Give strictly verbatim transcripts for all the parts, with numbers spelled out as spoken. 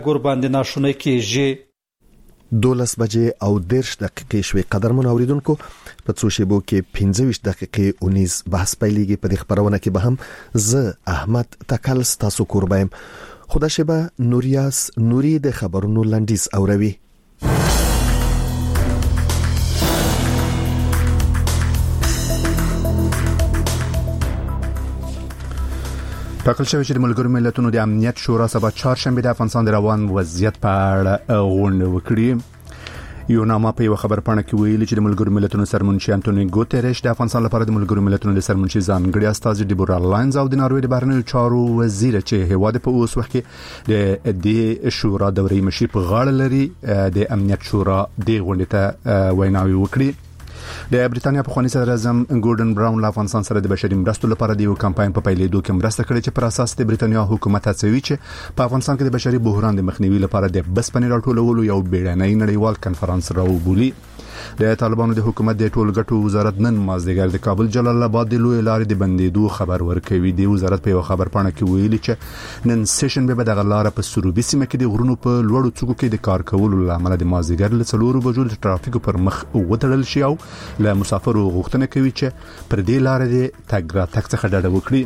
ګور باندې ناشونه کېږي. دولس بجې او دیرش دقیقې شوې. قدرمن اوریدونکو په څو شیبو کې پنځه ویشت دقیقې اونیز بحث پیلېږي. په دې خبرونه کې به هم زه احمد تکل ستاسو کوربایم. خدا شبه نوریاس نوري د خبرونو لنډیز اوروي. ټاکل شوی چې د ملګرو ملتونو د امنیت شورا سبا چهارشنبه د افغانستان د روان وضعیت په اړه غونډه وکړي. یو نامه په یو خبر پاڼه کې ویلي چې د ملګرو ملتونو سرمنشي انټونیو ګوتریش د افغانستان لپاره د ملګرو ملتونو د سرمنشي ځانګړي استاذ ډیبورا لاینز او د ناروې د بهرنیو چارو وزیر چې هیواد په اوس وخت کې د دې شورا دورې مشي په غاړه لري د امنیت شورا د غونډې ته ویناوي وکړي. د بریټانیا په خواني صدر اعظم ګوردن براون له افغانستان سره د بشري مرستو لپاره د یو کمپاین په پیلېدو کې مرسته کړې چې پر اساس د بریټانیا حکومت هڅوي چې په افغانستان کې د بشري بحران د مخنیوي لپاره د بسپنې راټولولو یو بیړنی نړیوال کنفرانس راوبولي. د طالبانو د حکومت د ټولګټو وزارت نن مازدیګر د کابل جلال آباد د لوی لارې د بندیدو خبر ورکوي. د وزارت په یو خبر پاڼه کې ویلي چې نن سیشن به د غلار په سروبي سیمه کې د غرونو په لوړو څوکو کې د کار کولو لامل د مازدیګر له څلورو بجو د ترافیک پر مخ وتړل شي او له مسافرو غوښتنه کوي چې پر دې لارې د تګ راتګ څخه ډډه وکړي.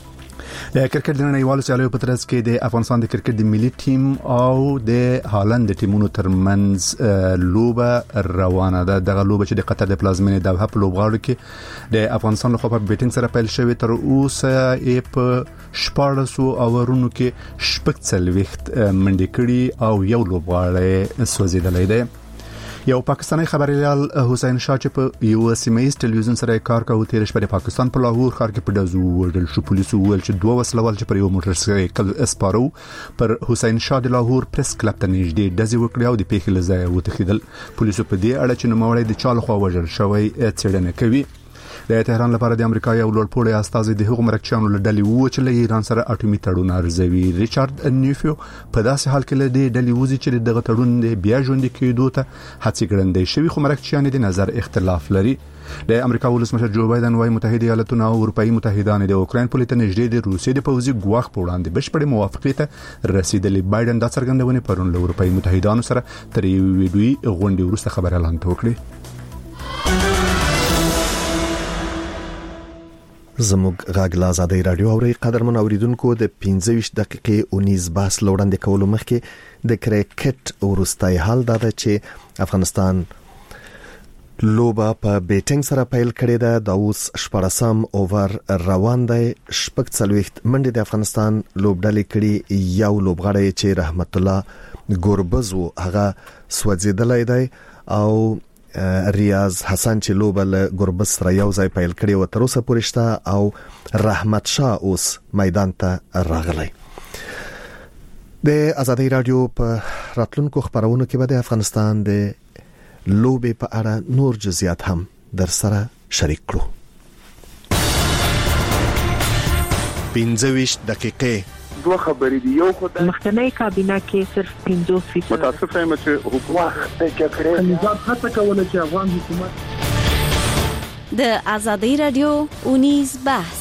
د کرکټ د نړیوالو سیالیو په ترڅ کې د افغانستان د کرکټ د ملي ټیم او د هالند د ټیمونو ترمنځ لوبه روانه ده. دغه لوبه چې د قطر د پلازمینې دوحه په لوبغاړو کې د افغانستان له خوا په بیټینګ سره پیل شوې تر اوسه یې په شپاړسو اورونو کې شپږ څلوېښت منډې کړي او یو لوبغاړی سوځېدلی دی. یو پاکستانی خبريال حسین شاه چې په یو سیمایي ټلویزیون سره کار کوي تیر شپه د پاکستان په لاهور ښار کې په دزو وړل شو. پولیسو ویل چې دوه وسلوال چې پر یو موټر سایکل اسپارو پر حسین شاه د لاهور پریس کلب ته نږدې دزي وکړي او د پیښې لځای وتښیدل. پولیسو په دې اړه چې نوموړی د چا لخوا وژل شوی څېړنه کوي. د تهران لپاره د امریکا یو لوړپوړی استاذ د هغو مرکچیانو له ډلې وو چې له ایران سره اټومي تړون ارزوي. ریچارډ نیوفیو په داسې حال کې له دې ډلې وځي چې دغه تړون بیا ژوندۍ کېدو ته هڅې ګړندې شوي، خو مرکچیان د نظر اختلاف لري. د امریکا ولسمشر جو بایدن وايي متحده ایالاتونه او اروپאי متحدان د اوکراین په لټه نږدې د روسیې د پوځي ګواښ په وړاندې بشپړ موافقه ته رسیدلې. بایدن دا څرګندونه پرون له اروپאי متحدانو سره تر یو ویډیوي غونډې وروسته خبر اعلان وکړي. زموږ غاګ لا آزادۍ رادیو اوري قدرمن اوریدونکو د پنځه ویشت دقیقې اونیز بحث لوړاندې کولو مخکې د کرکټ ورستای حال دا ده چې افغانستان لوبه په بیټینګ سره پیل کړې ده. د اوس شپږم اوور روان دی. شپږ څلوېښت منډې د افغانستان لوبډلې کړي. یو لوبغاړی چې رحمت الله ګوربز و هغه سوځیدلی دی او ریاض حسن چې لوبه له ګوربز سره یو ځای پیل کړي و تر اوسه پورې شته او رحمت شاه اوس میدان ته راغلی. د آزادۍ رادیو په راتلونکو خبرونو کې به د افغانستان د لوبې په اړه نور جزئیات هم در سره شریک کړو. پنځه ویشت دقیقې دوه خبرې دي. یو خدای مخکنی کابینه کې صرف پنځوس فیصد متاسف یم چې حکومت د کړې نظام هڅه کوله چې افغان حکومت د آزادۍ رادیو اونیز بحث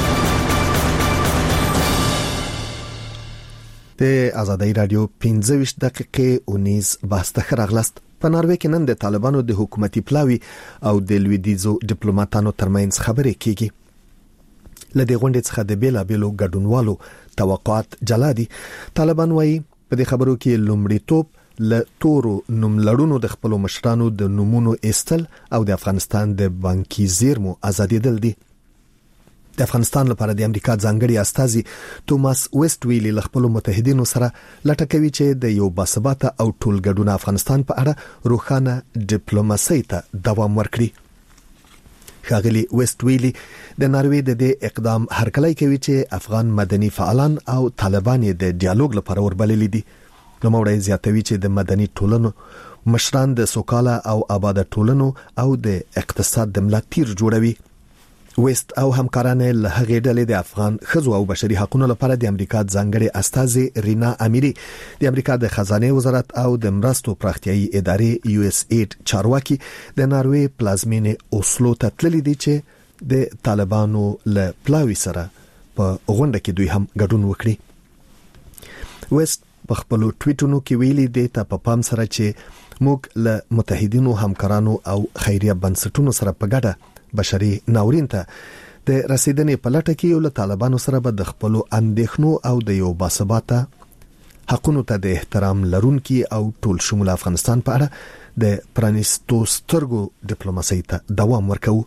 د آزادۍ رادیو پنځه ویشت دقیقې اونیز بحث ته راغلاست. په ناروې کې نن د طالبانو د حکومتي پلاوی او د لویدیزو ډیپلوماټانو ترمنځ خبرې کیږي. لدې غونډې څخه د بیلا بیلو ګډونوالو توقعات جلا دي. طالبان وايي په دې خبرو کې لومړیتوب له تورو نوملړونو د خپل مشرانو د نومونو استل او د افغانستان د بانکي زیرمو ازادېدل دي. د افغانستان لپاره د امریکا ځانګړي استازي توماس ویسټ ویلي له خپل متحدینو سره لټه کوي چې د یو باثباته او ټولګډون افغانستان په اړه روښانه ډیپلوماسي ته دوام ورکړي. ښاغلي ویسټ ویلي د ناروې د دې اقدام هرکلی کوي چې افغان مدني فعالان او طالبان د ډیالوګ لپاره وربللي دي. نو موړی زیاتوي چې د مدني ټولنو مشران د سوکاله او آباد ټولنو او د اقتصاد د ملا تیر جوړوي. ویست او همکاران له هغې ډلې د افغان ښځو او بشري حقوقو لپاره د امریکا ځانګړي استازي رینا امیری، د امریکا د خزانه وزارت او د مرستو پراختیایي ادارې یو اس ایډ چارواکي د ناروې پلازمینې اوسلو ته تللي دي چې د طالبانو له پلاوی سره په غونډه کې دوی هم ګډون وکړي. ویست په خپل ټویټونو کې ویلي دی ته په پام سره چې موږ له متحدینو همکارانو او خیریه بنسټونو سره په ګډه بشري ناورین ته د رسیدنې په لټه کې یو له طالبانو سره به د خپل اندېښنو او د یو باثباته حقونو ته د احترام لرونکي او ټول شمول افغانستان په اړه د پرانیستو سترګو ډیپلوماسي ته دوام ورکوي.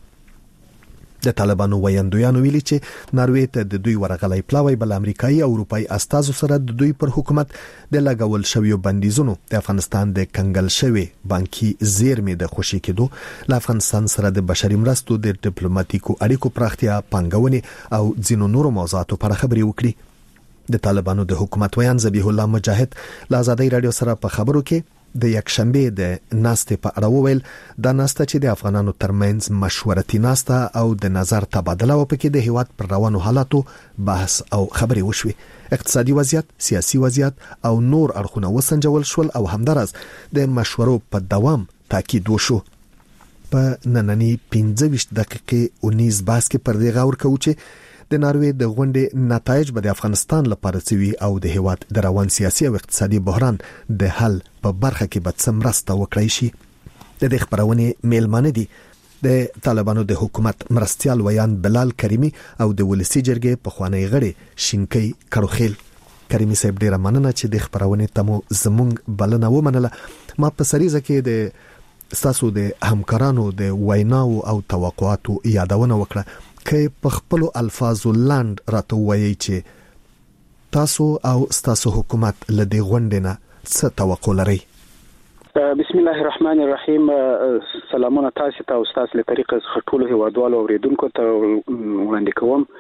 د طالبانو ویاندویانو ویلي چې ناروې ته د دوی ورغلای پلاوی بل امریکایي او اروپאי استازو سره د دوی پر حکومت د لګول شویو بندیزونو د افغانستان د کنګل شوی بانکي زیرمې د خوشي کېدو له افغانستان سره د بشري مرستو د ډیپلوماټیکو اړیکو پراختیا پنګونې او ځینو نورو موضوعاتو پر خبري وکړي. د طالبانو د حکومت ویان ذبیح الله مجاهد له آزادۍ رادیو سره په خبرو کې د یک شنبه د ناستې په اړه وویل دا ناسته چې د افغانانو ترمنځ مشورتي ناسته او د نظر تبادله و پکې د هیواد پر روانو حالاتو بحث او خبري وشوي. اقتصادي وضعیت، سیاسي وضعیت او نور اړخونه وسنجول شول او همدارس د مشورو په دوام تاکید وشو. په نننی پنځه ویشت دقیقې اونیز باس کې پر دې غور کوو چې د ناروې د غونډې نتایج به د افغانستان لپاره سوي او د هیواد د روان سیاسي او اقتصادي بحران د حل په برخه کې به څه مرسته وکړي شي. د دې خبرونې میلمانه دي د طالبانو د حکومت مرستيال ویان بلال کریمی او د ولسی جرګې په خوانی غړي شینکی کړوخیل. کریمی صاحب ډیره مننه چې د خبرونې تمو زمونږ بلنه ومنله. ما په سریزه کې د تاسو د همکارانو د ویناو او توقعاتو یادونه وکړه که په خپل الفاظو لاند راته وایي چې تاسو او تاسو حکومت لدی غونډنه څه توقع لري؟ بسم الله الرحمن الرحیم. سلامونه تاسو ته او تاسو له طریقې خټولو هوادوالو اوریدونکو ته وړاندې کوم.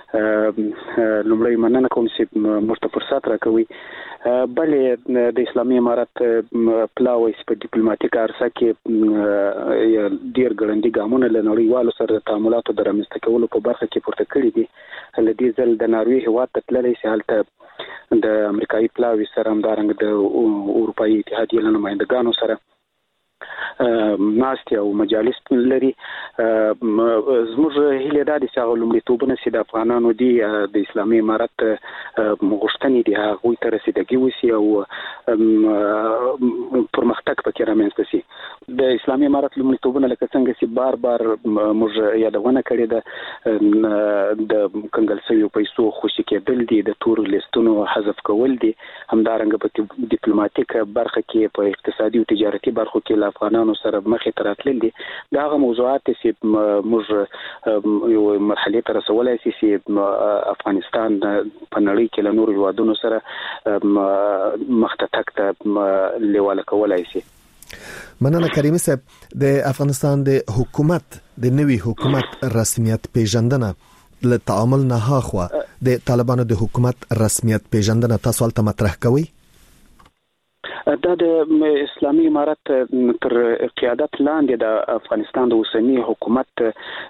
لومړی مننه کوم چې موږ ته فرصت راکوي. بلې د اسلامي امارت پلاوی په ډیپلوماټیک عرصه کې ډیر ګړندي ګامونه له نړیوالو سره د تعاملاتو د رامنځته کولو په برخه کې پورته کړي دي. له دې ځل د ناروې هیواد ته تللی سي هلته د امریکایي پلاوی سره همدارنګه د اروپایي اتحادیې له نمایندګانو سره ناستي او مجالس لري. زموږ هیله ده چې هغه لومړیتوبونه چې د افغانانو دي د اسلامي امارت غوښتنې دي هغه تر رسیدګي وسی او پرمختګ پکې رامنځته شي. د اسلامي امارت لومړیتوبونه لکه څنګه چې بار بار موږ یادونه کړې ده د کنګل شویو پیسو خوشي کېدل دي، د تور لیستونو حذف کول دي، همدارنګه په ډیپلوماټیک برخه کې په اقتصادي او تجارتي برخو کې له افغانانو سره مخې ته راتلل دي. دا هغه موضوعات چې موږ یو مرحله ته رسولای شي چې افغانستان په نړۍ کې له نورو هیوادونو سره مخته تک ته لیواله کولای شي. مننه کریمی صاحب. د افغانستان د حکومت د نوي حکومت رسمیت پیژندنه له تعامل نه هاخوا د طالبانو د حکومت رسمیت پیژندنه تاسو ته مطرح کوي؟ دا د اسلامي امارت تر قیادت لاندې د افغانستان د اوسنی حکومت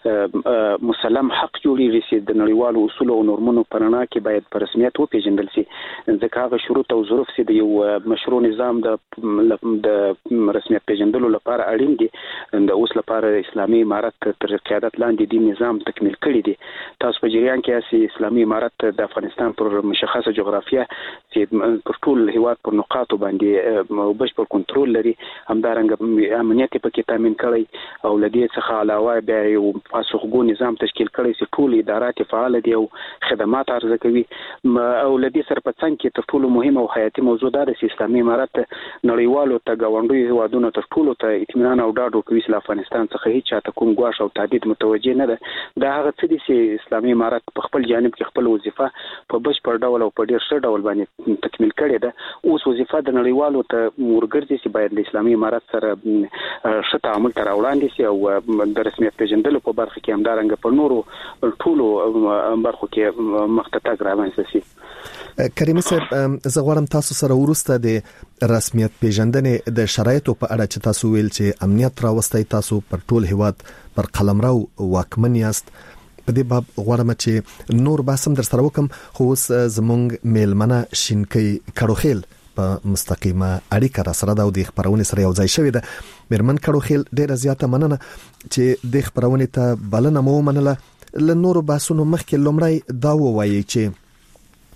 مسلم حق جوړیږي چې د نړیوالو اصول او نورمونو په رڼا کې باید په رسمیت وپیژندل شي. ځکه هغه شروط او ظروف چې د یو مشروع نظام د د رسمیت پیژندلو لپاره اړین دي د اوس لپاره اسلامي امارت تر قیادت لاندې د نظام تکمیل کړی دي. تاسو په جریان کې چې اسلامي امارت د افغانستان پر مشخصه جغرافیه چې پر ټول هیواد پر نقاطو باندې بشپړ کنټرول لري، همدارنګه امنیت پکې تامین کړی او لدی څخه علاوه بیا یو پاسخګو نظام تشکیل کړی چې ټول ادارات فعال دي او خدمات عرضه کوي. او لدی سره په څنګ کې تر ټولو مهمه او حیاتي موضوع ده چې اسلامي امارت نړیوالو ته غونډوي هیوادونو تر ټولو ته اطمینان او ډاډ ورکوي چې افغانستان څخه هیڅ چاته کوم ګواښ او تهدید متوجه نه ده. دا هغه څه دي چې اسلامي امارت په خپل جانب کې خپل وظیفه په بشپړ ډول او په ډیر ښه ډول باندې تکمیل کړې ده. اوس وظیفه د نړیوالو ته ورګرځي چې باید د اسلامي امارت سره ښه تعامل تر وړاندې شي او د رسمیت پیژندلو په برخه کې همدارنګه په نورو ټولو برخو کې مخته تګ رامنځته شي. کریمی صاحب، زه غواړم تاسو سره ورسته د رسمیت پیژندنې د شرایطو په اړه چې تاسو ویل چې امنیت راوستي، تاسو پر ټول هیواد پر قلمرو واکمن یاست، په دې باب غواړم چې نور باسم در سره وکم. خو اوس زمونږ میلمنه شینکی کړوخیل په مستقیمه اړیکه را سره دا د خبرونه سره یو ځای شوې ده. میرمن کړوخیل ډیره زیاته مننه چې د خبرونه ته بلنه مو منله. ل نورو باسونو مخکې لومړی دا وایي چې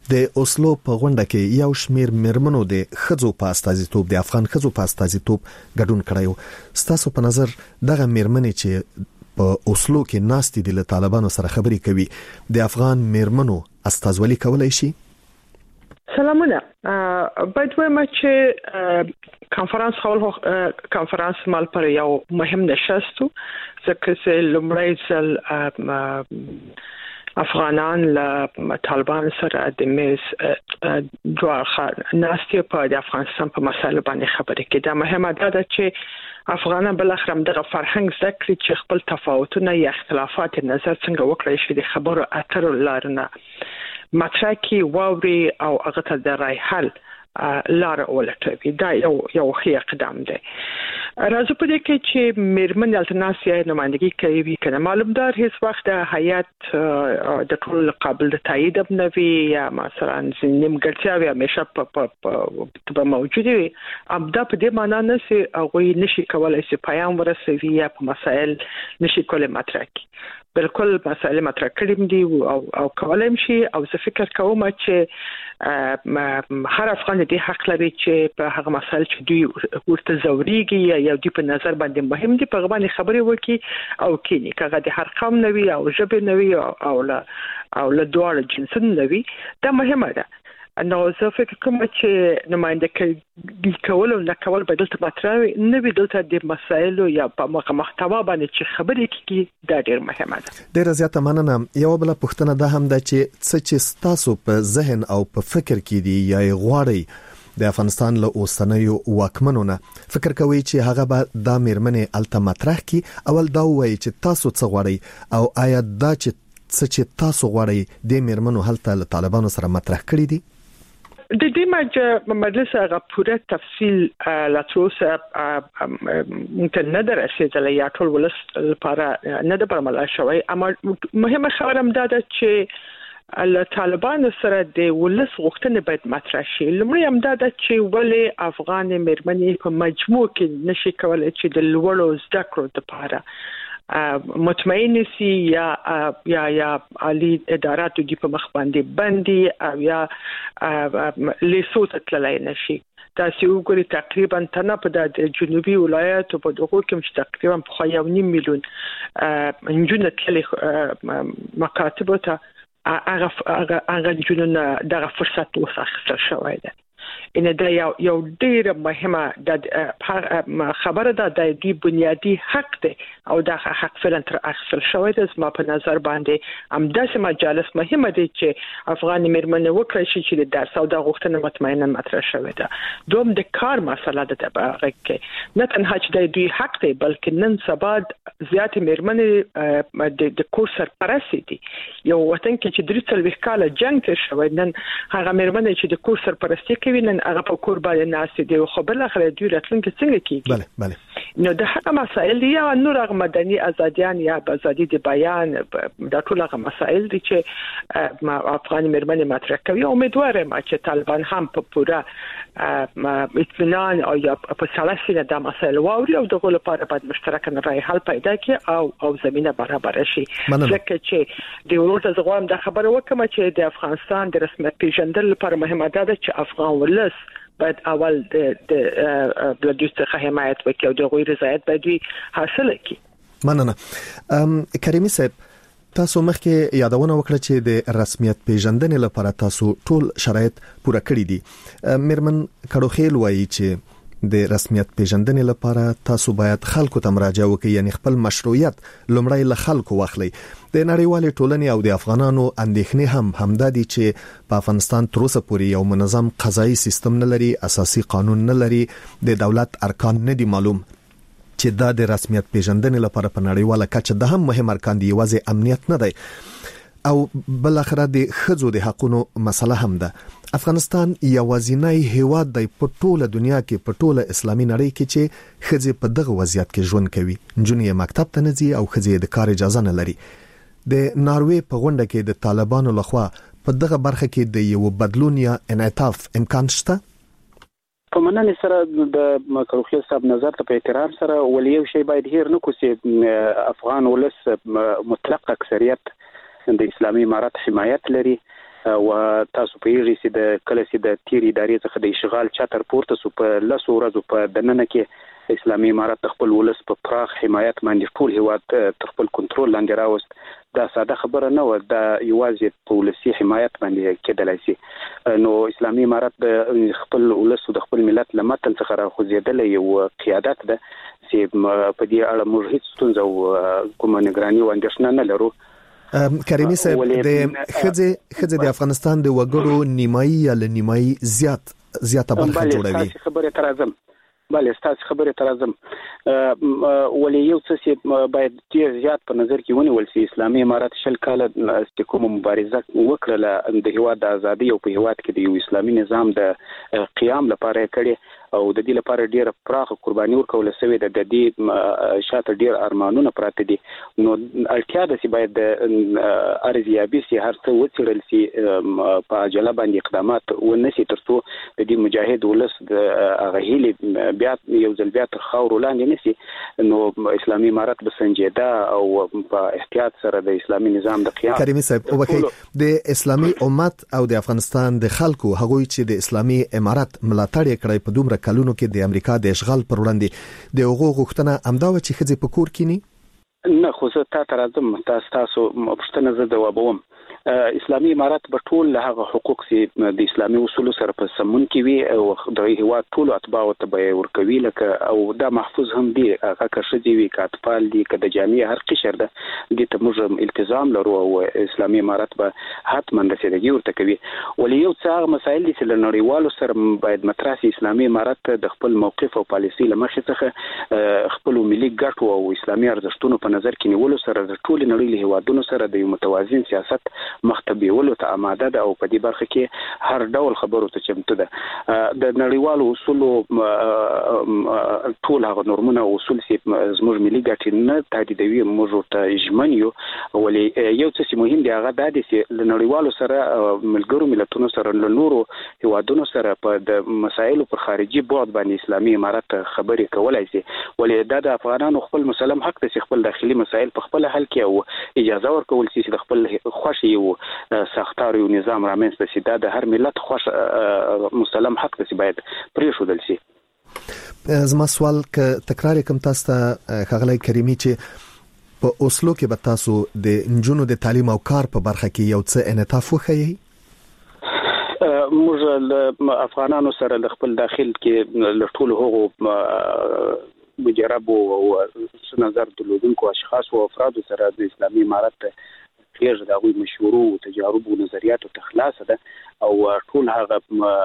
د اوسلو په غونډه کې یو شمیر مرمنو د خځو په استازیتوب د افغان خځو په استازیتوب ګډون کړی. ستاسو په نظر دغه مرمنې چې په اوسلو کې ناستې دي له طالبانو سره خبرې کوي د افغان مرمنو استازولي کولای شي؟ سلامونه. باید وایم چې کانفرنس هول کانفرنس مال پر یو مهم نشستو ځکه چې لومړی ځل افغانان له طالبان سره د میز دوه ناستې په د افغانستان په مسایلو باندې خبرې کوي. دا مهمه ده چې افغانان بل اخرم دغه فرهنګ ذکر چې خپل تفاوتونه یا اختلافات نظر څنګه وکړي شي د خبرو اترو لارنه مطرح کی ووري او هغه ته د رای حل لار ولټوي. دا یو یو ښه اقدام دی. راځو په دې کې چې میرمن التناسیه نمائندګي کوي کنه معلومدار هیڅ وخت د هیئت د ټول قابل د تایید بنوي یا مثلا نیمګړتیاوي همیشه په موجوده وي. ابدا په دې معنی نه سي هغه نشي کولای چې پیام ورسوي یا په مسائل نشي کولای مطرح کړي. بالکل مسائل مطرح کړم دي او او کولم شي او زه فکر کوم چې هر افغان دې حق لري چې په هغه مسائل چې دوی ورته زوريږي یا دوی په نظر باندې مهم دي په غوښنه خبرې وکړي او کینی کغه د هر قوم نوي او ژبه نوي او له او له دوه جنسون نوي دا مهمه ده. نو زه فکر کوم چې نمائندګي کول او نه کول به دلته مطرح نه وي. دلته د مسایلو یا په محتوا باندې چې خبرې کیږي دا ډېر مهمه ده. ډېر زیاته مننه. یو بل پوښتنه ده هم ده چې څه چې تاسو په ذهن او په فکر کې دي یا غواړي د افغانستان له اوسنیو واکمنونو فکر کوي چې هغه به دا میرمنې الته مطرح کی اول دا وایي چې تاسو څه غواړي او آیا دا چې څه چې تاسو غواړي د میرمنو هلته له طالبانو سره مطرح کړی دي؟ د دې مجلس مجلس هغه پوره تفصیل لا تروسه ممکن نه درسېدل یا ټول ولس لپاره نه د برملا شوی. اما مهمه خبره هم ده چې له طالبانو سره د ولس غوښتنې باید مطرح شي. لومړی هم ده چې ولې افغان میرمنې په مجموع کې نشي کولای چې د لوړو زده کړو لپاره مطمئن سي یا یا یا علي ادارات دي په مخ باندې باندې او یا لیسوت تللی نشي. تاسو وګورئ تقریبا تنه په د جنوبي ولایتو په دغه کې چې تقریبا په یو نیم میلیون انجونه تللی مکاتب ته هغه هغه جنونه دغه فرصت وسخت شوی دی. ان دا یو یو ډیره مهمه د خبره ده د دې بنیادی حق دی او دا حق فعلا تر اخیستل شوی دی. زما په نظر باندې هم داسې مجالس مهمه دي چې افغان میرمنې وکړي شي چې د درس او د غوښتنې مطمئنا مطرح شوی ده. دوم د کار مسله ده په هغه کې نه تنها چې د دوی حق دی بلکې نن سبا زیات میرمنې د کور سرپرست دي. یو وطن کې چې درې څلوېښت کاله جنگ تیر شوی نن هغه میرمنې چې د کور سرپرستی کوي نن هغه په کور باندې ناست دي خو بل اخر دوی راتلونکي څنګه کیږي؟ بله بله. نو د هغه مسائل یا نور هغه مدني ازاديان یا ازادي د بیان د ټول هغه مسائل دي چې افغان میرمنې مطرح کوي. امیدوارم چې طالبان هم په پوره اطمینان او یا په سلاسل د مسائل واوري او دغه لپاره باید مشترک رای حل پیدا کړي او او زمينه برابر شي. ځکه چې د ورته زغوام د خبره وکم چې د افغانستان د رسمیت پیژندل لپاره مهمه ده چې افغان ولس باید اول د د بلدوست حمایت وکړي او د غوړي رضایت باید حاصل کړي. مننه. کریمي صاحب تاسو مخکې یادونه وکړه چې د رسمیت پیژندنې لپاره تاسو ټول شرایط پوره کړی دي. میرمن کډوخیل وایي چې د رسمیت پیژندنې لپاره تاسو باید خلکو ته مراجعه وکړئ یعنی خپل مشروعیت لومړی له خلکو واخلئ. د نړیوالې ټولنې او د افغانانو اندېښنې هم همدا دي چې په افغانستان تر اوسه پورې یو منظم قضایي سیستم نه لري، اساسي قانون نه لري، د دولت ارکان نه دي معلوم چې دا د رسمیت پیژندنې لپاره په نړیواله کچه د هم مهم ارکان دي، یوازې امنیت نه دی او بل اخره د خځو د حقوقو مسله هم ده. افغانستان یوازینی هیواد دی په ټوله دنیا کې په ټوله اسلامي نړۍ کې چې خځې په دغه وضعیت کې ژوند کوي. نجونې مکتب ته نه ځي او خځې د کار اجازه نه لري. د ناروې په غونډه کې د طالبانو لخوا په دغه برخه کې د یو بدلون یا انعطاف امکان شته؟ په مننه سره د مکروخي صاحب نظر ته په احترام سره ولې یو شی باید هیر نه کوسي. افغان ولس مطلق اکثریت د اسلامي امارت حمایت لري او تاسو په یوه سي د کله سي د تیر ادارې څخه د اشغال چاتر پورته سو په لاسو ورځو په دننه کې اسلامي امارات خپل ولس په پراخ حمایت باندې ټول هیواد تر خپل کنټرول لاندې راوست. دا ساده خبره نه و، دا یوازې په ولسي حمایت باندې کېدلای شي. نو اسلامي امارات د خپل ولس او د خپل ملت له متن څخه راخوځېدل یو قیادت ده چې په دې اړه موږ هیڅ ستونزه او کومه نگراني او اندېښنه نه لرو. کریمي صاحب د خځې خځې د افغانستان د وګړو نیمایي یا نیمایي زیات زیاته برخه جوړوي. بله خبره تر ازم بله ستاسو خبره تر ازم ولې یو څه چې باید ډیر زیات په نظر کې ونیول شي. اسلامي امارات شل کاله د کوم مبارزه وکړه د هیواد د ازادي او په هیواد کې د یو اسلامي نظام د قیام لپاره کړي او د دې لپاره ډیره پراخه قرباني ورکول شوې ده. د دې شاته ډیر ارمانونه پراته دي. نو اړتیا ده چې باید د ارزیابي سي هر څه وڅېړل شي په عجله باندې اقدامات ونشي ترڅو د دې مجاهد ولس د هغه هیلې بیا یو ځل بیا تر خاورو لاندې نشي. نو اسلامي امارات به سنجیده او په احتیاط سره د اسلامي نظام د قیام. کریمي صاحب وکړي د اسلامي امت او د افغانستان د خلکو هغوی چې د اسلامي امارات ملاتړ کړی په دومره کلونو کې د امریکا د اشغال پر وړاندې د هغو غوښتنه امدا و چې خځې په کور کینی نه خو زه تا تر ازم تاسو تاسو پښتنه زه جوابوم. اسلامي امارات په ټول هغه حقوق چې د اسلامي اصولو سره په سمون کې وي او د هیواد ټول اتباع ته به ورکوي لکه او دا محفوظ هم دي. هغه کښدي وي کاتفال دي کده جامع هر قشر ده د ته موږ التزام لرو او اسلامي امارات به حتما رسیدګي ورته کوي. ولې یو څه هغه مسایل دي چې لنړیوالو سره باید مطرح شي. اسلامي امارات د خپل موقف او پالیسي لمخې څخه خپل ملي ګټو او اسلامي ارزښتونو په نظر کې نیولو سره د ټول نړۍ له هیوادونو سره د یو متوازن سیاست مختبیولو ته آماده ده او په دې برخه کې هر ډول خبرو ته چمتو ده. د نړیوالو اصولو ټول هغه نورمونه او اصول چې زموږ ملي ګټې نه تهدیدوي موږ ته ژمن یو. ولې یو څه چې مهم دی هغه دا دی چې له نړیوالو سره ملګرو ملتونو سره له نورو هیوادونو سره په د مسایلو پر خارجي بعد باندې اسلامي امارات خبرې کولای شي. ولې دا د افغانانو خپل مسلم حق دی چې خپل داخلي مسایل په خپل حل کې او اجازه ورکول شي چې د خپل خوښ یو ساختار یو نظام رامنځته شي. دا د هر ملت خوښ مسلم حق دی چې باید پرېښودل شي. زما سوال ک تکرار کوم تاسو ته خغلی کریمي چې په اوسلو کې به تاسو د نجونو د تعلیم او کار په برخه کې یو څه انعطاف وښیي. موږ له افغانانو سره د خپل داخل کې له ټولو هغو مجرب او نظر درلودونکو اشخاص او افراد سره د اسلامي امارات خیر د هغوی مشورو او تجارب او نظریاتو ته خلاصه ده او ټول هغه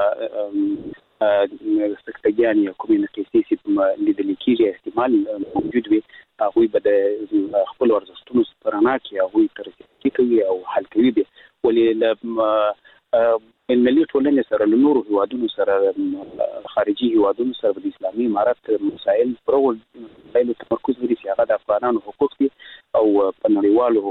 سکتګیان یا کومې نقیصې چې لیدل کېږي احتمال موجود وي هغوی به د خپل ارزښتونو په رڼا کې هغوی ته رسیدګي کوي او حل کوي دي. ولې له ملي ټولنې سره له نورو هیوادونو سره خارجي هیوادونو سره د اسلامي امارات مسایل پر مسایلو تمرکز لري چې هغه د افغانانو حقوق دي او په نړیوالو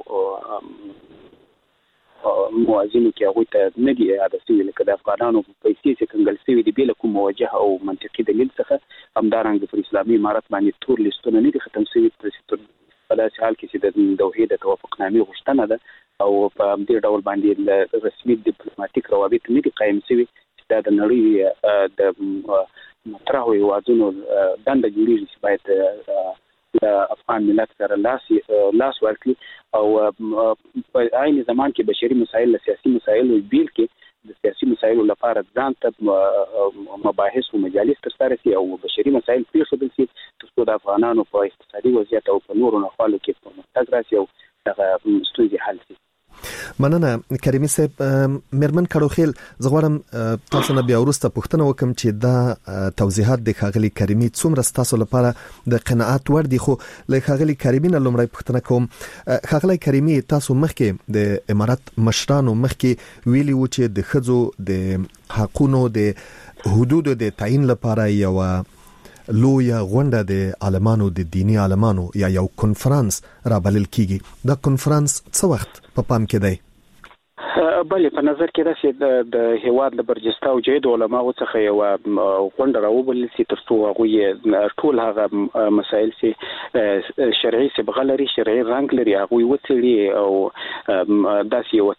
موازینو کې هغوی ته نه دي یاده شوي لکه د افغانانو پیسې چې کنګل شوي دي بې له کوم موجه او منطقي دلیل څخه همدارنګه پر اسلامي امارات باندې تور لیستونه نه دي ختم شوي په داسې حال کې چې د دوحې د توافقنامې غوښتنه ده او په همدې ډول باندې رسمي ډیپلوماټیک روابط نه دي قایم شوي چې دا د نړۍ د مطرحو هیوادونو دنده جوړېږي چې باید د افغان ملت سره لاس لاس ورکړي او په عین زمان کې بشري مسایل له سیاسي مسایلو بیل کې د سیاسي مسایلو لپاره ځان ته مباحث او مجالس ترسره شي او بشري مسایل پرېښودل شي ترڅو د افغانانو په اقتصادي وضعیت او په نورو نخوالو کې پرمختګ راشي او دغه ستونزې حل شي. مننه کریمي صاحب. مرمن کړوخیل زه غواړم تاسو نه بیا وروسته پوښتنه وکم چې دا توضیحات د خاغلی کریمي څومره تاسو لپاره د قناعت ور دي. خو له خاغلی کریمي نه لومړی پوښتنه کوم. خاغلی کریمي تاسو مخکې د امارات مشرانو مخکې ویلي و چې د خځو د حقونو د حدودو د تعیین لپاره یو لویا غونډه د عالمانو د دینی عالمانو یا یو کنفرانس را بلل کیږي. دا کنفرانس څه وخت په پام کې دی؟ بلې په نظر کې راځي د هیواد د برجسته او جید علماو څخه یو غونډه راوبل سي ترڅو هغه ټول هغه مسایل سي شرعي صبغه لري شرعي رنګ لري هغه وڅېړي او داسې یو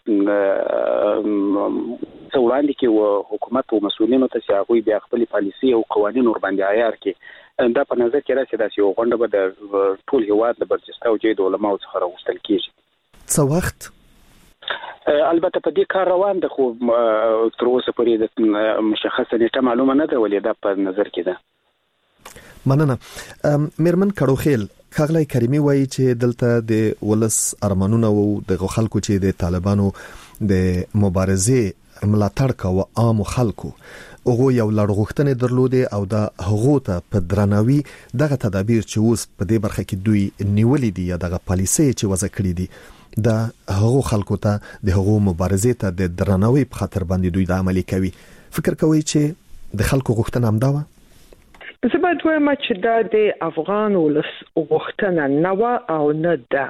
څوړاندې کې حکومت او مسؤلینو ته هغه بیا خپل پالیسي او قوانين ور باندې عیار کې دا په نظر کې راځي داسې یو غونډه به د ټول هیواد د برجسته او جید علماو څخه راوستل کیږي څو وخت البته په دې کار روان ده خو تر اوسه پورې د مشخصه نیټه معلومه نه ده ولې دا په نظر کې ده. مننه. میرمن کړوخیل خغلای کریمی وایي چې دلته د ولس ارمانونه او د خلکو چې د طالبانو د مبارزې ملاتړ کوي عام خلکو اوغه یو لړغښتنه درلوده او د هغو ته په درناوي دغه تدابیر چې اوس په دې برخه کې دوی نیولې دي یا دغه پالیسي چې وضع کړې دي د هغو خلکو ته د هغو مبارزې ته د درناوي په خاطر باندې دوی د عملي کوي. فکر کوي چې د خلکو غوښتنه هم دا و؟ زه به دوی ما چې دا د افغان ولس غوښتنه نه و او نه ده.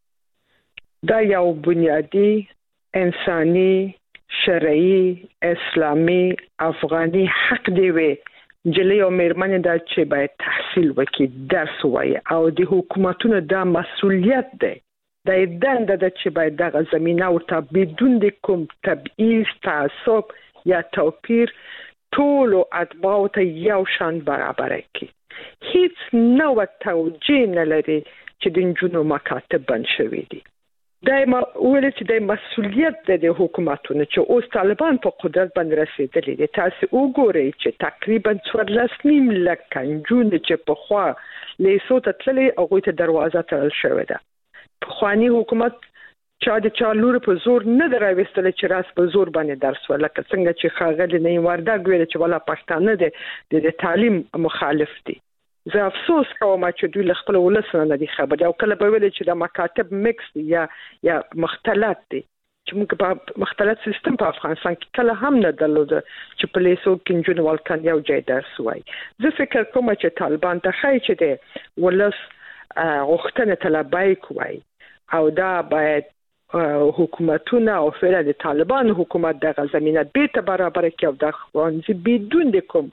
دا یو بنیادی انساني شرعي اسلامي افغاني حق دی وي جلی او مېرمنې دا چې باید تحصیل وکړي درس وایي او د حکومتونو دا مسؤلیت دی د دنده د چې باید دغه زمينه ورته بدون د کوم تبعیض تعصب یا توپیر ټول اتباع ته یو شان برابر کړي. هیڅ نوع توجیه نه لري چې د جنو مکاتب بند شوي دي. دایمه ولې چې د مسؤلیت د حکومتونو چې اوس طالبان په قدرت باندې رسیدلي دي. تاسو وګورئ چې تقریبا څوارلس نیم لک جون چې په خوا لیسو ته تللي او ته دروازه تړل شوې ده. په خواني حکومت چا د چا لور په زور نه دراوستل چې راس په زور باندې درس ولکه څنګه چې خاغلی نه وردا ګوره چې ولا پښتانه دي د تعلیم مخالف دي. زه افسوس کوم چې دوی خپل ولسنه نه دي خبر او کله به ویل چې د مکاتب مکس یا یا مختلط دي چې موږ په مختلط سیستم په افغانستان کې کله هم نه درلوده چې په لیسو کې جون والکان یو ځای درس وای. زه فکر کوم چې طالبان ته خای چې د ولس غوښتنه طلبای کوي او دا باید حکومتونه او فعلا د طالبان حکومت د زمينه به ته برابر کې او د خوانزي بدون د کوم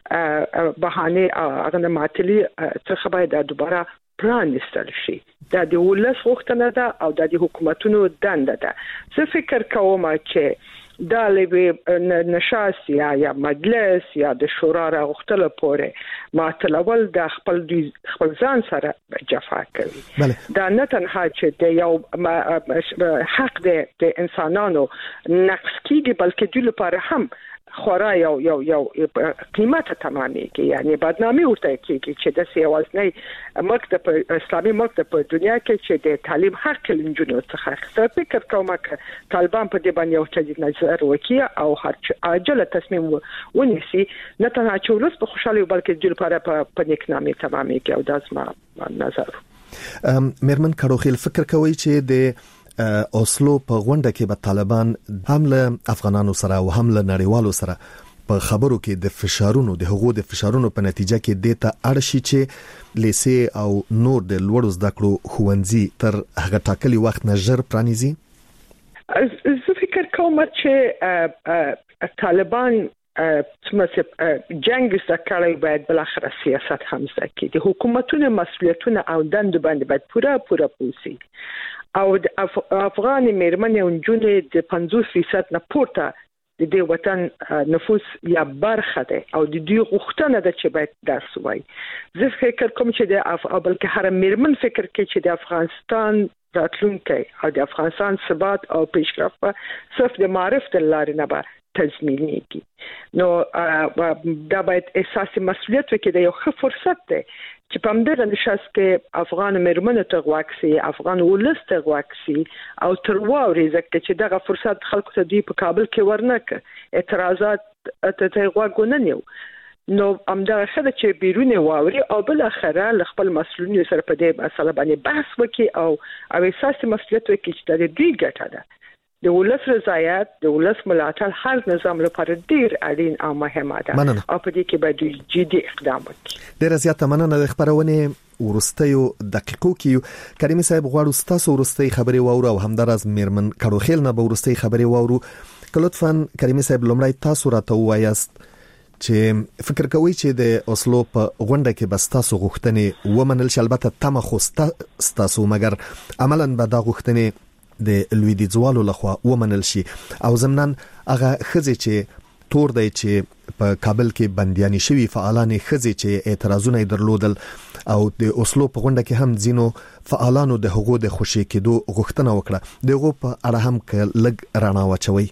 بهانه هغه ماتلی څخه باید دوباره پلان استل شي. دا د ولس غوښتنه ده او د حکومتونو دنده ده. زه فکر کوم چې دا لوي نشاست یا یا مجلس یا د شورا راغختله پورې ماتلول د خپل خپل ځان سره جفا کوي. دا نه تنها چې د یو حق د انسانانو نقص کیږي بلکې د لپاره هم خورا یو یو یو قیمته تمامي کې یعنی بدنامي ورته کېږي چې د سیاست مکتب اسلامي مکتب په دنیا کې چې د تعلیم حق لنجونو څخه اخیستل. فکر کوم چې طالبان په دې باندې یو څه نظر وکړي او هر عاجله تصمیم ونیسي نه تنها چې ورس په خوشحالي بلکې د لپاره په نیکنامي تمامي کې او د زما نظر. میرمن کړوخیل فکر کوي چې د اوسلو په غونډه کې به طالبان هم له افغانانو سره او هم له نړیوالو سره په خبرو کې د فشارونو د هغو د فشارونو په نتیجه کې د ته اړشي چې لیسې او نور د لوړو زده کړو ښوونځي تر هغه ټاکلي وخت نه ژر پرانیزي. زه فکر کوم چې طالبان څومره جنگ زکړای باید بل اخر سیاست هم زکړي. د حکومتونو مسؤلیتونه او دند باندې باید پوره پوره پوسی او د افغان مېرمنې او جنې د پنځوس فیصد نه پورته د دې وطن نفوس یا برخه ده او د دې غوښتنه ده چې باید درس وای. زه فکر کوم چې د اف بلکې هر مېرمن فکر کوي چې د افغانستان راتلونکي او د افغانستان ثبات او پیشرفت صرف د معرفت لارې نه به تضمینېږي. نو دا باید احساس مسؤلیت وکړي. یو ښه فرصت ده چې په همدغه نشست کې افغان مېرمنو ته غواکسي افغان ولس ته غواکسي او تر واوري ځکه چې دغه فرصت خلکو ته دی په کابل کې ورنکه اعتراضات ته غواګونه نیو نو همدغه خدای چې بیرونه واوري او بل اخره خپل مسؤلینو سره په دې مسله باندې بحث وکړي او او احساس مسؤلیت وکړي چې د دوی ګټه ده. د ولس رضایت د ولس ملاتړ هر نظام لپاره ډیر اړین او مهمه ده او په دې کې باید جدي اقدام وکړي. ډیر زیاته مننه د خبرونه ورستیو دقیقو کې کریمي صاحب غواړو ستاسو ورستي خبري واورو او همدارز میرمن کړو خیل نه به ورستي خبري واورو کلطفاً کریمي صاحب لومړی تاسو راته وایاست چې فکر کوي چې د اوسلو په غونډه کې بس تاسو غوښتنې ومنل شي البته تم خو تاسو مګر عملاً به دا غوښتنې د لویدیځوالو لخوا ومنل شي او ضمناً هغه خزي چې تور دی چې په کابل کې بندياني شوی فعالان خزي چې اعتراضونه درلودل او د اوسلو په غونډه کې هم ځینو فعالانو د حقوقو د خوشي کېدو غوښتنه وکړه دغه په اړه هم لګ رڼا واچوي.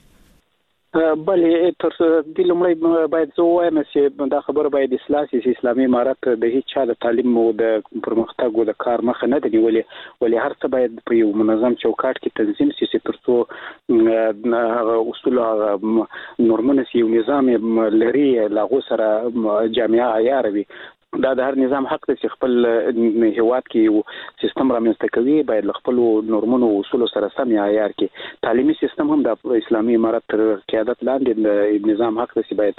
بلې تر دې لومړی باید زه وایم چې دا خبره باید اصلاح شي چې اسلامي امارت د هیڅ چا د تعلیم او د پرمختګ او د کار مخه نه دی ولې ولې هر څه باید په یو منظم چوکاټ کې تنظیم شي چې ترڅو هغه اصول هغه نورمونه یو نظام لري لاغو سره جامعه عیار وي دا د هر نظام حق دی چې خپل هیواد کې یو سیستم رامنځته کوي باید خپل نورمونو او اصول سره سم عیار کې تعلیمي سیستم هم د اسلامي امارت تر قیادت لاندې د نظام حق دی چې باید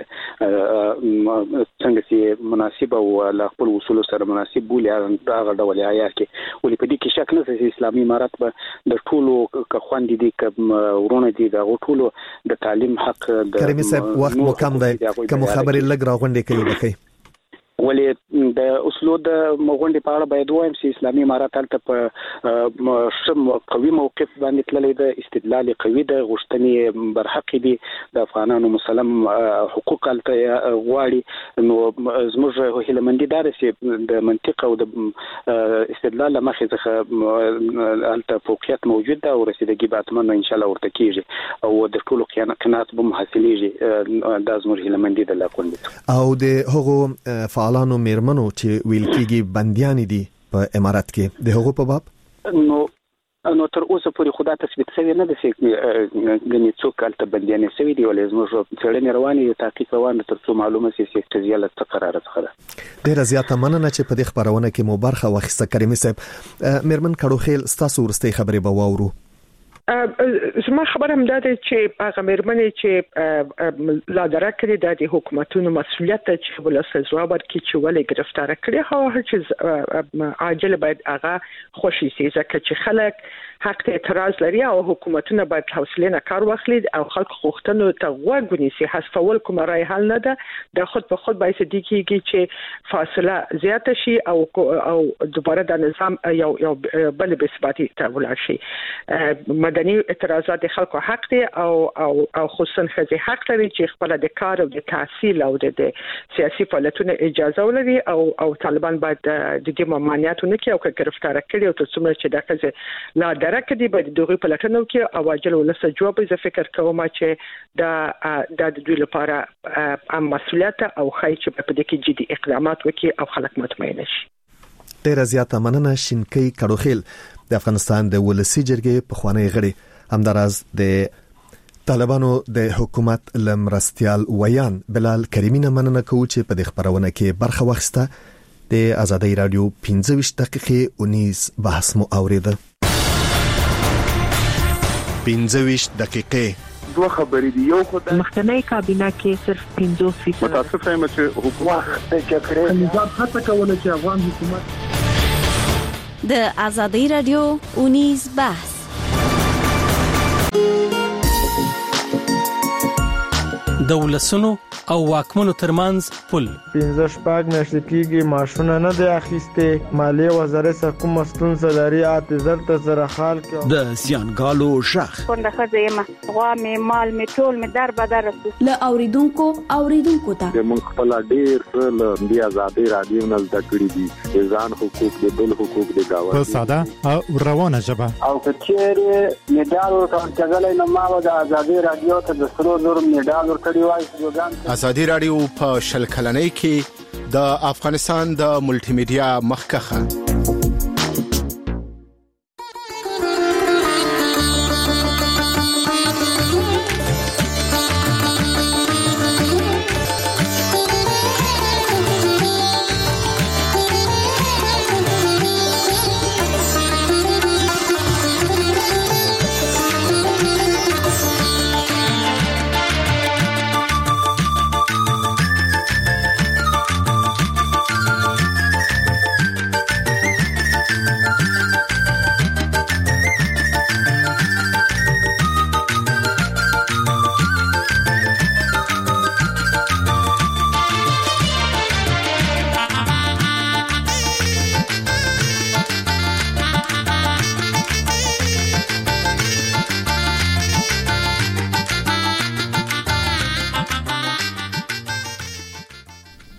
څنګه چې مناسب او خپل اصول سره مناسب بولي هغه ډول عیار کې ولې په دې کې شک نه چې اسلامي امارت به د ټولو کخواندې دي ورونه دي د ټولو د تعلیم حق د کریمي صاحب وخت مو کم دی کوم خبرې لګ راغونډې کوي وکي ولې د اوسلو د مغونډې په اړه باید وایم چې اسلامي امارت تل په شم قوي موقف باندې تللی د استدلال قوي د غوښتنې برحق دي د افغانانو مسلم حقوق الته غواړي نو زموږ هیلمندي دار چې د منطق او د استدلال مخې څخه الته فوقیت موجود ده او رسیدګي به اتمنه ان شاء الله ورته کیږي او د ټولو قناعت به حاصلېږي د زموږ هیلمندي د لاکوند او د هغو فعالانو میرمنو چې ویل کېږي بنديان دي په امارات کې د هغو په باب نو نو تر اوسه پورې خدا تثبیت شوی نه ده چې غني څوک الته بنديان شوی دی ولې زموږ څېړنې روانې تحقیق روان تر څو معلومه شي چې تجزیه له قرار څخه ډیره زیاته مننه چې په دې خبرونه کې مو برخه واخیسته کریمي صاحب میرمن کړو خیل ستاسو ورستي خبرې به واورو زما خبر هم ده چې هغه مېرمنې چې لا درکړي د حکومتونو مسؤلیت چې ولسه ځواب ورکړي چې ولې گرفتار کړي هغه چې عاجل باید هغه خوشي سي ځکه چې خلک حق اعتراض لري او حکومتونه باید حوصله نه کار واخلي او خلک غوښتنو ته غوږ ونیسي حذفول کوم رای حل نه ده د خود په خود باید دي کېږي چې فاصله زیاته شي او او دوباره د نظام یو یو بل به ثباتي ته ولاړ شي مدني اعتراضات د خلکو حق دي او او او خصوصا خزي حق لري چې خپل د کار او د تحصیل او د سیاسي فعالیتونو اجازه ولري او او طالبان باید د دې ممانعتونه کې او گرفتار کړي او ترڅو چې د خزي لا درکه دی باید دغه پلاتنو کې اواجل ولسه جواب زه فکر کوم چې د د دوی لپاره ام مسؤلیت او خای چې په دې کې جدي اقدامات وکړي او خلک مطمئن شي. ډیره زیاته مننه شینکی کړوخیل د افغانستان د ولسی جرګې په خوانی غړي همداراز د طالبانو د حکومت لمرستيال ویان بلال کریمینه مننه کوي چې په دې خبرونه کې برخه واخیسته د آزادۍ رادیو پنځه ویشت دقیقې اونیز بحث مو اوریده پنځه ویشت دقیقې دوه خبرې دي یو خو د مخکنی کابینه کې صرف پنځوس فیصد متاسفه یم چې حکومت د جګړې نظام هڅه کوله چې افغان حکومت د آزادۍ رادیو اونیز بحث د ولسونو او واکمنو ترمنځ پل پنځه شپږ میاشتې کېږي معاشونه نه دی اخیستې مالیې وزارت سره کومه ستونزه لري اعتذار ته سره حال کوي د زیانګالو ژغ څنګه خځه مه غوا مې مال مې ټول مې در بدر رسو له اوریدونکو اوریدونکو ته موږ خپل ډیر څه له دې آزادۍ رادیو نه زده کړی دي ځان حقوق د بل حقوق د گاونډي په ساده او روانه ژبه او کچېره میډال ورکړل کېږي نو ما د آزادۍ رادیو ته د سرو زر میډال ورکړی وای. آزادۍ رادیو په شل کلنۍ کې د افغانستان د ملټي میډیا مخکخه